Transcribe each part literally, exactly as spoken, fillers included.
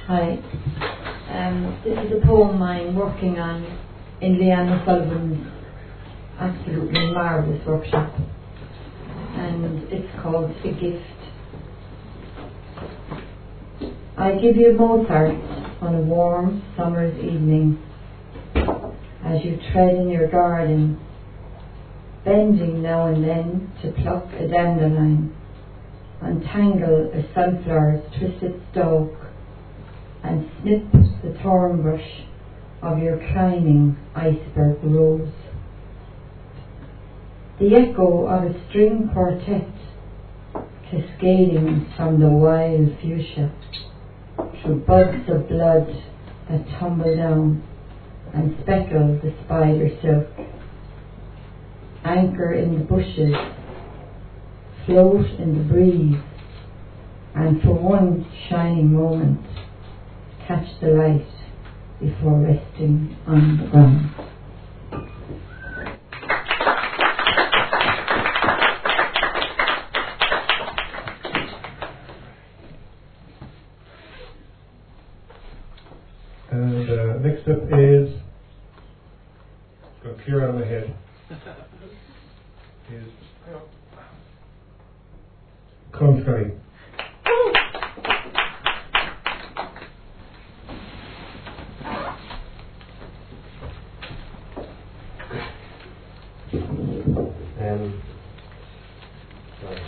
Hi. Um, this is a poem I'm working on in Leanne O'Sullivan's absolutely marvellous workshop, and it's called A Gift. I give you Mozart on a warm summer's evening, as you tread in your garden, bending now and then to pluck a dandelion, untangle a sunflower's twisted stalk, and snip the thorn brush of your climbing iceberg rose. The echo of a string quartet cascading from the wild fuchsia through buds of blood that tumble down and speckle the spider silk. Anchor in the bushes, float in the breeze, and for one shining moment catch the light before resting on the ground. And uh, next up is, got clear out of my head, is Colin Scully. Um, sorry.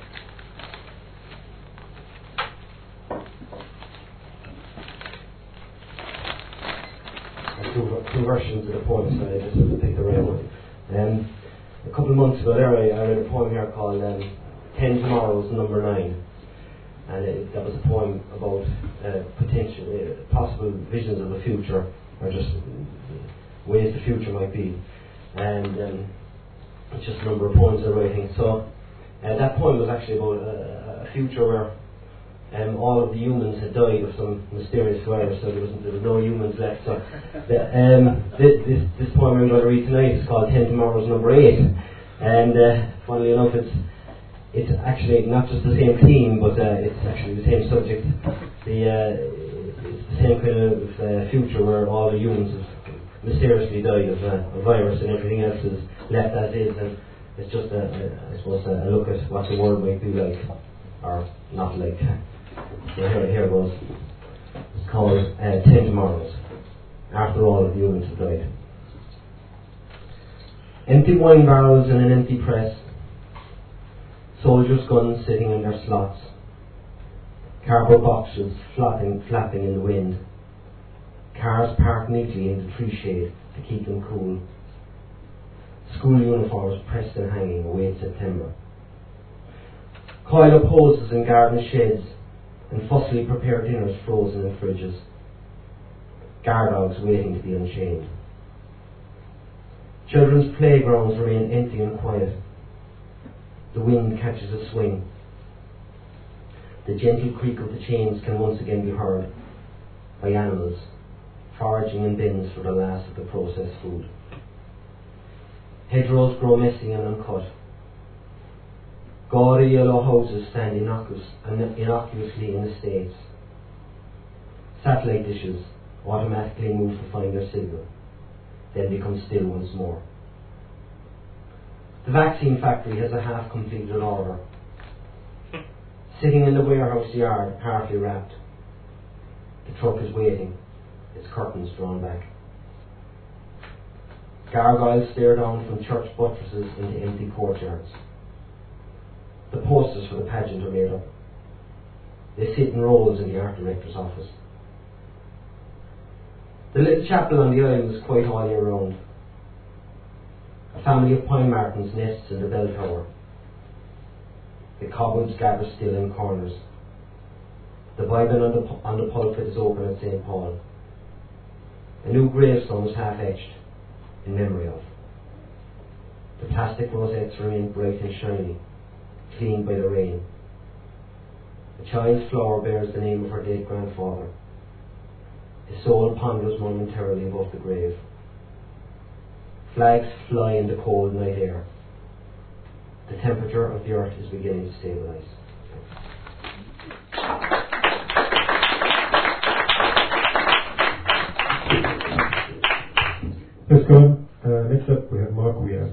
Two, two versions of the poem, so I just have to pick the right one. Um, a couple of months ago there, I, I read a poem here called um, Ten Tomorrows, Number Nine. And it, that was a poem about uh, potential, uh, possible visions of the future, or just ways the future might be. And um, it's just a number of poems I'm writing. So uh, that poem was actually about a, a future where um, all of the humans had died of some mysterious virus, so there was, there was no humans left. So the, um, this, this, this poem I'm going to read tonight is called Ten Tomorrows, Number Eight. And uh, funnily enough, it's it's actually not just the same theme, but uh, it's actually the same subject. The uh, it's the same kind of uh, future where all the humans have mysteriously died of uh, a virus and everything else is left as is, and it's just a, a, I suppose a, a look at what the world might be like, or not like. So here, here it goes. It's called uh, Ten Tomorrows, after all of the humans have died. Empty wine barrels in an empty press, soldiers' guns sitting in their slots, cardboard boxes flapping, flapping in the wind, cars parked neatly in the tree shade to keep them cool, school uniforms pressed and hanging await September, coil-up hoses in garden sheds, and fussily prepared dinners frozen in fridges, guard dogs waiting to be unchained. Children's playgrounds remain empty and quiet. The wind catches a swing. The gentle creak of the chains can once again be heard by animals foraging in bins for the last of the processed food. Hedgerows grow messy and uncut. Gaudy yellow houses stand innocuous, innocuously in the States. Satellite dishes automatically move to find their signal, then become still once more. The vaccine factory has a half-completed order. Sitting in the warehouse yard, partly wrapped. The truck is waiting, its curtains drawn back. Gargoyles stare down from church buttresses into empty courtyards. The posters for the pageant are made up. They sit in rows in the art director's office. The little chapel on the island is quiet all year round. A family of pine martins nests in the bell tower. The cobwebs gather still in corners. The Bible on the, on the pulpit is open at Saint Paul. A new gravestone is half etched in memory of. The plastic rosettes remain bright and shiny, cleaned by the rain. A child's flower bears the name of her dead grandfather. His soul ponders momentarily above the grave. Flags fly in the cold night air. The temperature of the earth is beginning to stabilise. Let's go on. Uh, next up we have Mark Weir.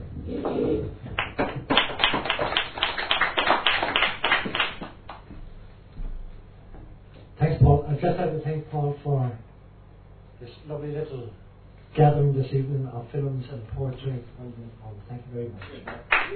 Thanks, Paul. I'd just like to thank Paul for this lovely little gathering this evening of films and poetry. Thank you very much.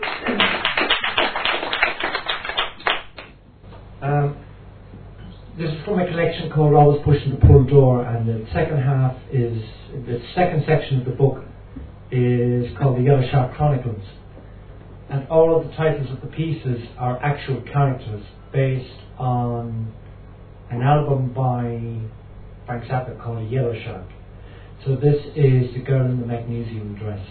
Um, this is from a collection called Always Pushing the Pull Door, and the second half is, the second section of the book is called The Yellow Shark Chronicles. And all of the titles of the pieces are actual characters based on an album by Frank Zappa called Yellow Shark. So this is The Girl in the Magnesium Dress.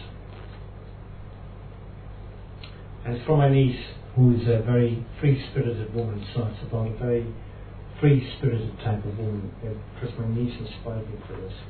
And it's from my niece, who's a very free-spirited woman, so it's about a very free-spirited type of woman, because my niece inspired me for this.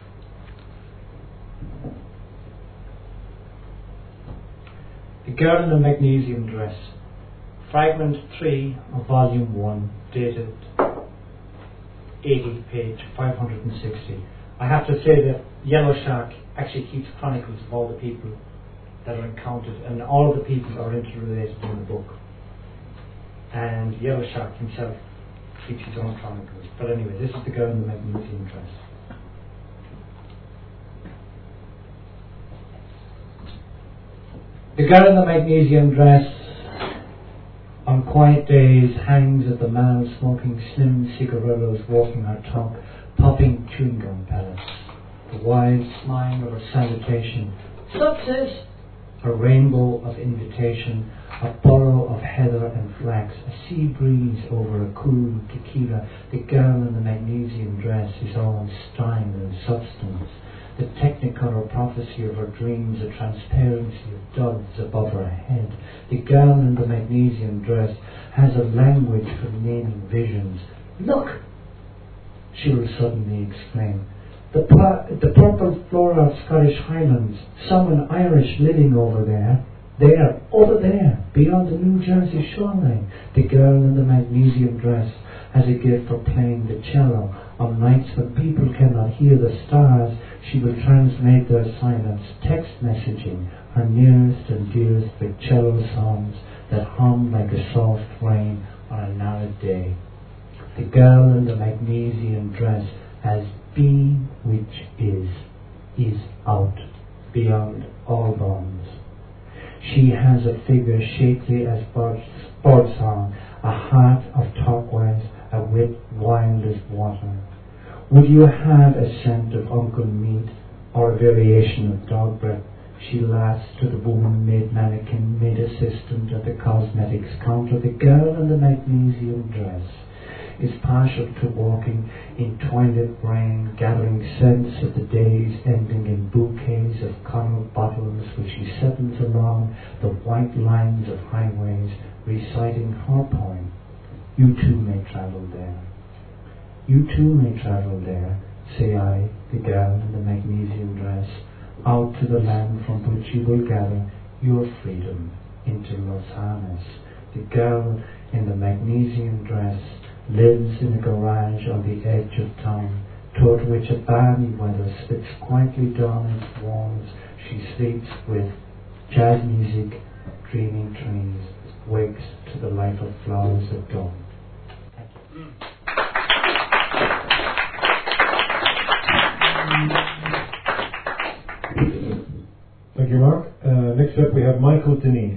The Girl in the Magnesium Dress. Fragment three of Volume one, dated eighty, page five hundred sixty. I have to say that Yellow Shark actually keeps chronicles of all the people that are encountered, and all of the people are interrelated in the book. And Yellow Shark himself keeps his own chronicles. But anyway, this is The Girl in the Magnesium Dress. The girl in the magnesium dress on quiet days hangs at the mall smoking slim cigarillos, walking her talk, popping chewing gum pellets. The wide smile of her salutation, success, a rainbow of invitation, a burrow of heather and flax, a sea breeze over a cool tequila. The girl in the magnesium dress is all style and substance. The technicolor prophecy of her dreams, a transparency of duds above her head. The girl in the magnesium dress has a language for naming visions. Look! She will suddenly exclaim. The, pu- the purple flora of Scottish Highlands, someone Irish living over there. There, over there, beyond the New Jersey shoreline. The girl in the magnesium dress has a gift for playing the cello. On nights when people cannot hear the stars, she will translate their silence, text messaging her nearest and dearest with cello songs that hum like a soft rain on a narrow day. The girl in the magnesium dress has been which is, is out, beyond all bonds. She has a figure shapely as bird, bird song, a heart of turquoise, a wit wild as water. Would you have a scent of uncle meat or a variation of dog breath? She laughs to the woman made mannequin, made assistant at the cosmetics counter. The girl in the magnesium dress is partial to walking in toilet rain, gathering scents of the days, ending in bouquets of Connaught bottles which she settles along the white lines of highways, reciting her poem. You too may travel there. You too may travel there, say I, the girl in the magnesium dress, out to the land from which you will gather your freedom into Los Angeles. The girl in the magnesium dress lives in a garage on the edge of town, toward which a balmy weather slips quietly down its walls. She sleeps with jazz music, dreaming trees, wakes to the light of flowers at dawn. Thank you, Mark. Uh, next up we have Michael Deneen.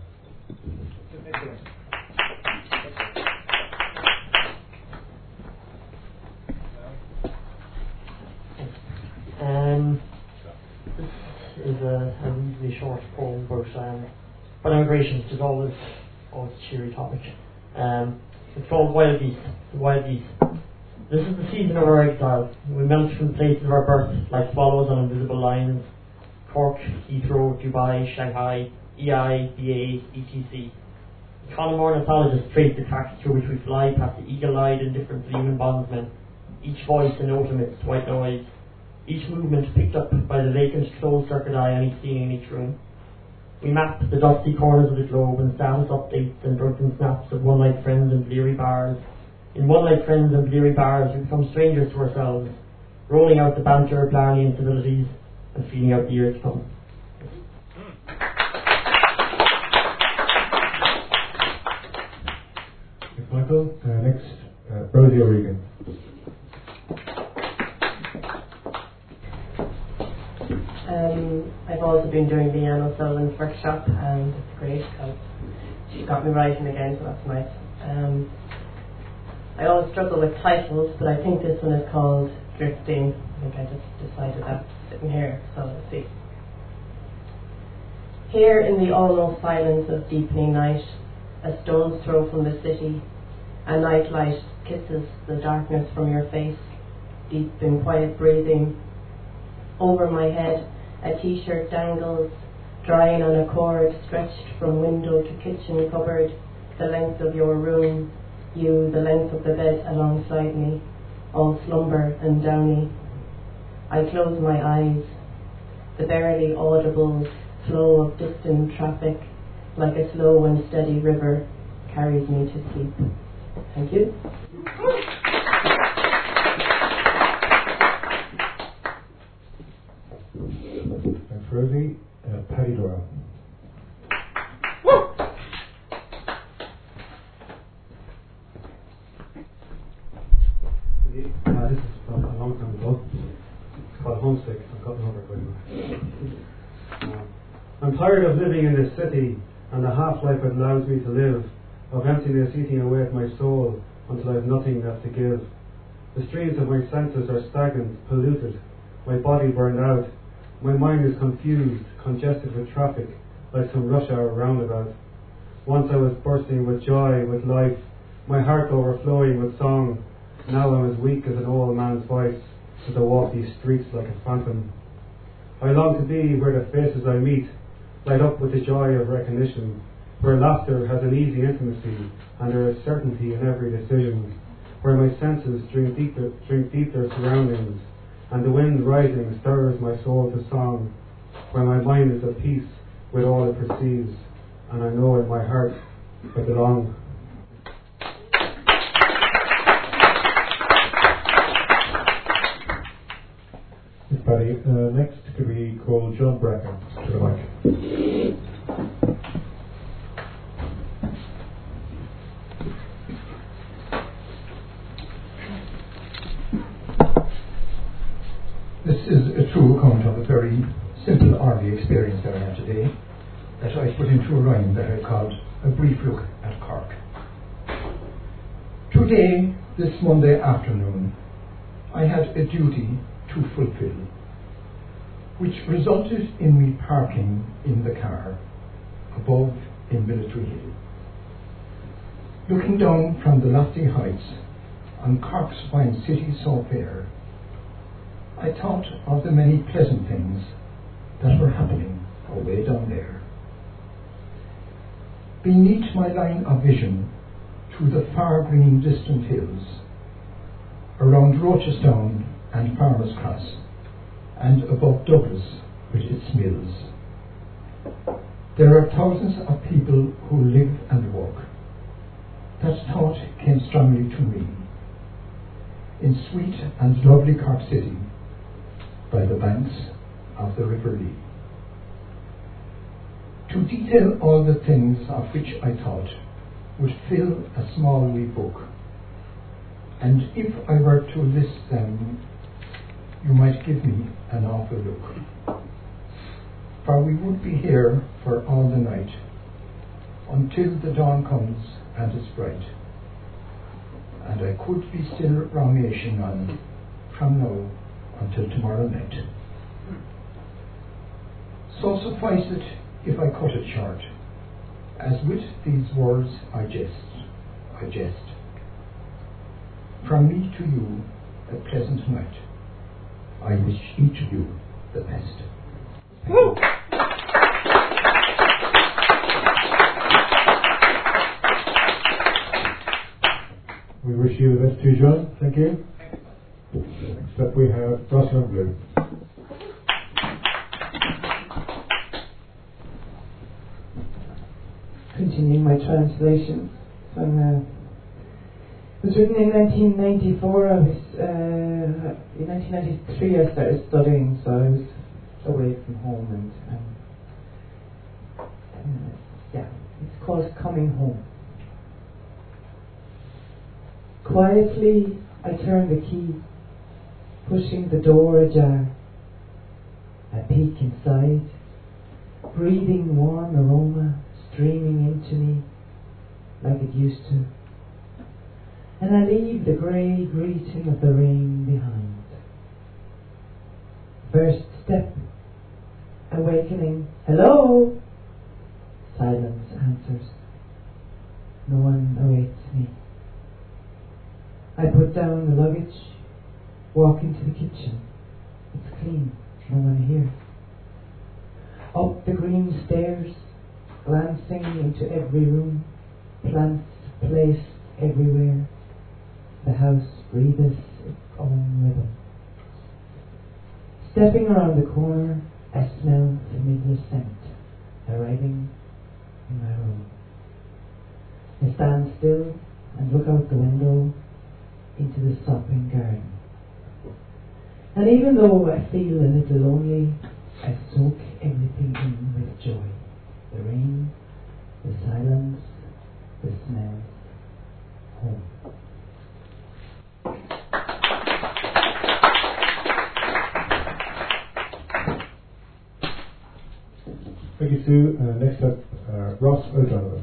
Um, this is a, a reasonably short poem, but um, but immigration is always always a cheery topic. Um, it's called Wild Geese. Wild Geese. This is the season of our exile. We melt from the places of our birth like swallows on invisible lines. Cork, Heathrow, Dubai, Shanghai, E I, B A, et cetera. Econom ornithologists trace the tracks through which we fly past the eagle-eyed indifference of human bondsmen. Each voice a note amidst white noise. Each movement picked up by the vacant closed-circuit eye on each scene in each room. We map the dusty corners of the globe and status updates and drunken snaps of one-night friends and bleary bars. In one-night friends and bleary bars we become strangers to ourselves, rolling out the banter, blarney and civilities, and feeding out the years to come. Thanks, Michael. Uh, next, uh, Rosie O'Regan. Um, I've also been doing the Anne O'Sullivan's workshop, and it's great because she's got me writing again, so that's nice. Um, I always struggle with titles, but I think this one is called Drifting. I think I just decided that sitting here, so let's see. Here in the almost silence of deepening night, a stone's throw from the city, a night light kisses the darkness from your face, deep in quiet breathing. Over my head, a t-shirt dangles, drying on a cord stretched from window to kitchen cupboard, the length of your room, you the length of the bed alongside me, all slumber and downy. I close my eyes. The barely audible flow of distant traffic, like a slow and steady river, carries me to sleep. Thank you. Thanks, Rosie. Uh, Paddy Doyle. Uh, this is from a long time ago. It's called Homesick. I've gotten over it by now. Uh, I'm tired of living in this city and the half-life it allows me to live, of emptiness eating away at my soul until I have nothing left to give. The streams of my senses are stagnant, polluted, my body burned out. My mind is confused, congested with traffic, like some rush hour roundabout. Once I was bursting with joy, with life, my heart overflowing with song. Now I'm as weak as an old man's voice, as I walk these streets like a phantom. I long to be where the faces I meet light up with the joy of recognition, where laughter has an easy intimacy and there is certainty in every decision, where my senses drink deep, drink deep their surroundings, and the wind rising stirs my soul to song, where my mind is at peace with all it perceives, and I know in my heart I belong. Thanks, Paddy. Uh, next, could we call John Bracken to the mic? This is a true account of a very simple R V experience that I had today, that I put into a rhyme that I called A Brief Look at Cork. Today, this Monday afternoon, I had a duty to fulfill, which resulted in me parking in the car above in Military Hill. Looking down from the lofty heights on Cork's fine city so fair, I thought of the many pleasant things that were happening away down there. Beneath my line of vision, to the far green distant hills, around Rochestown and Farmers Cross, and above Douglas with its mills, there are thousands of people who live and work. That thought came strongly to me. In sweet and lovely Cork City, by the banks of the River Lee. To detail all the things of which I thought would fill a small wee book, and if I were to list them, you might give me an awful look. For we would be here for all the night, until the dawn comes and is bright, and I could be still rumination on from now until tomorrow night. So suffice it if I cut it short, as with these words I jest, I jest. From me to you, a pleasant night. I wish each of you the best. Woo! We wish you the best too, John. Thank you. Next up we have Rosalind Blue. Continuing my translation. So, uh, it was written in nineteen ninety-four. I was uh, in nineteen ninety-three. I started studying, so I was away from home, and, and uh, yeah, it's called Coming Home. Quietly I turn the key, pushing the door ajar. I peek inside, breathing warm aroma streaming into me like it used to, and I leave the grey greeting of the rain behind. First step, awakening, hello! Silence answers. No one awaits me. I put down the luggage, walk into the kitchen. It's clean, no one here. Up the green stairs, glancing into every room, plants placed everywhere. The house breathes its own rhythm. Stepping around the corner, I smell familiar scent, arriving in my room. I stand still and look out the window into the sopping garden. And even though I feel a little lonely, I soak everything in with joy. The rain, the silence, the smells, home. Thank you, Sue. Uh, next up, uh, Ross O'Donovan.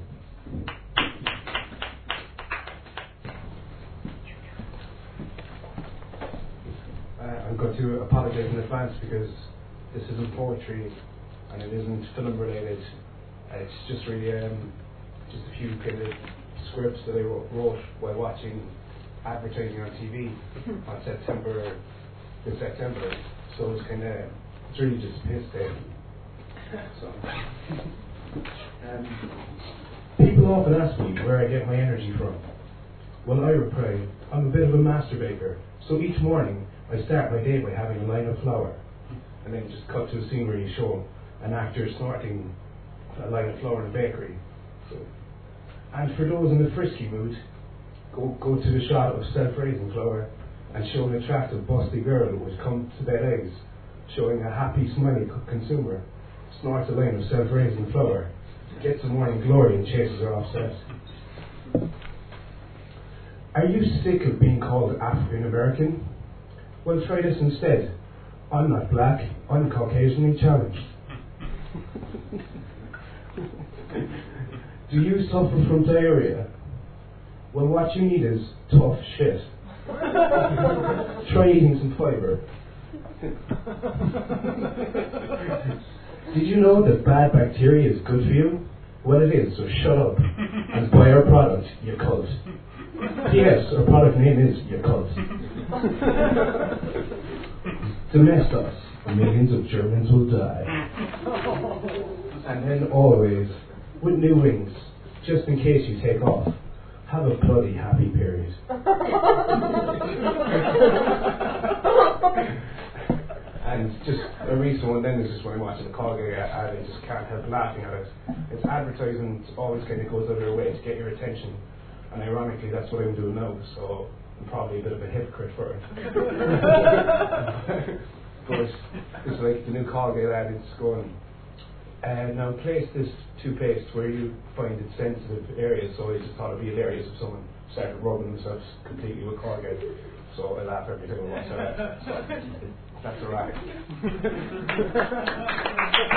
Uh, I'm going to apologise in advance because this isn't poetry and it isn't film related. Uh, it's just really um, just a few kind of scripts that I wrote, wrote while watching advertising on T V on September in September. So it's kind of it's really just a piss day. So, um, people often ask me where I get my energy from. Well, I reply, I'm a bit of a masturbator, so each morning I start my day by having a line of flour, and then just cut to a scene where you show an actor snorting a line of flour in a bakery. So, and for those in the frisky mood, go go to the shot of self-raising flour and show an attractive, busty girl with come to bed eyes, showing a happy, smiley co- consumer. Snorts a line of self-raising flour, gets the morning glory and chases her off set. Are you sick of being called African American? Well, try this instead. I'm not black, I'm Caucasianly challenged. Do you suffer from diarrhea? Well, what you need is tough shit. Try eating some fibre. Did you know that bad bacteria is good for you? Well, it is, so shut up and buy our product, you cunt. P S Our product name is Yakult. Domestos, millions of Germans will die. And then always, with new wings, just in case you take off, have a bloody happy period. And just a recent one then is just when I'm watching the Colgate ad, I just can't help laughing at it. It's advertising always kind of goes out of their way to get your attention. And ironically, that's what I'm doing now, so I'm probably a bit of a hypocrite for it. But it's like the new Colgate ad, it's going, uh, now place this toothpaste where you find its sensitive areas, so I just thought it'd be hilarious if someone started rubbing themselves completely with Colgate. So I laugh every time I watch that ad. So that's a wrap.